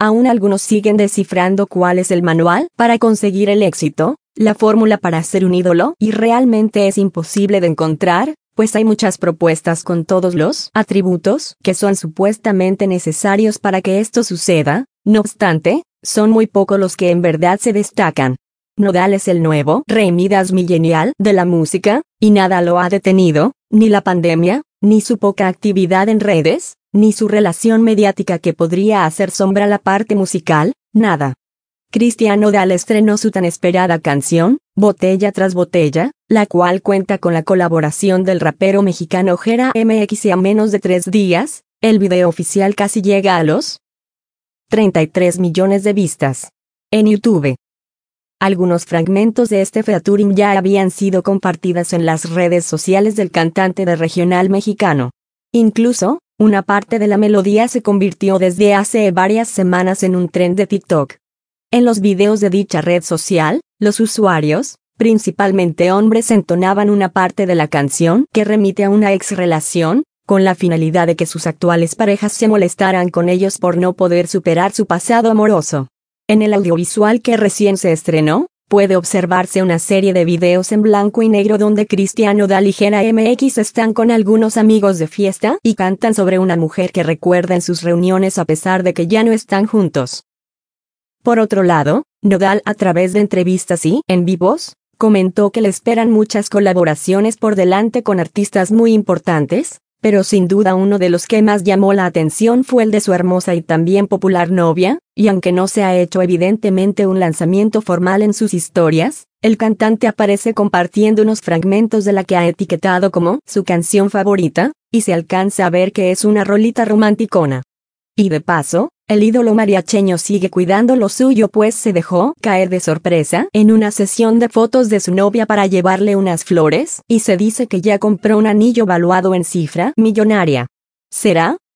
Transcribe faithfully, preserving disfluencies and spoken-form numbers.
Aún algunos siguen descifrando cuál es el manual para conseguir el éxito, la fórmula para ser un ídolo, y realmente es imposible de encontrar, pues hay muchas propuestas con todos los atributos que son supuestamente necesarios para que esto suceda. No obstante, son muy pocos los que en verdad se destacan. Nodal es el nuevo Rey Midas millennial de la música, y nada lo ha detenido, ni la pandemia, ni su poca actividad en redes, ni su relación mediática que podría hacer sombra a la parte musical, nada. Cristian Nodal estrenó su tan esperada canción, Botella tras Botella, la cual cuenta con la colaboración del rapero mexicano Jera M X y a menos de tres días, el video oficial casi llega a los treinta y tres millones de vistas. En YouTube. Algunos fragmentos de este featuring ya habían sido compartidas en las redes sociales del cantante de regional mexicano. Incluso, una parte de la melodía se convirtió desde hace varias semanas en un trend de TikTok. En los videos de dicha red social, los usuarios, principalmente hombres, entonaban una parte de la canción que remite a una ex relación, con la finalidad de que sus actuales parejas se molestaran con ellos por no poder superar su pasado amoroso. En el audiovisual que recién se estrenó, puede observarse una serie de videos en blanco y negro donde Cristian Nodal y Jera M X están con algunos amigos de fiesta y cantan sobre una mujer que recuerda en sus reuniones a pesar de que ya no están juntos. Por otro lado, Nodal, a través de entrevistas y en vivos, comentó que le esperan muchas colaboraciones por delante con artistas muy importantes, pero sin duda uno de los que más llamó la atención fue el de su hermosa y también popular novia, y aunque no se ha hecho evidentemente un lanzamiento formal en sus historias, el cantante aparece compartiendo unos fragmentos de la que ha etiquetado como su canción favorita, y se alcanza a ver que es una rolita romanticona. Y de paso, el ídolo mariacheño sigue cuidando lo suyo, pues se dejó caer de sorpresa en una sesión de fotos de su novia para llevarle unas flores, y se dice que ya compró un anillo valuado en cifra millonaria. ¿Será?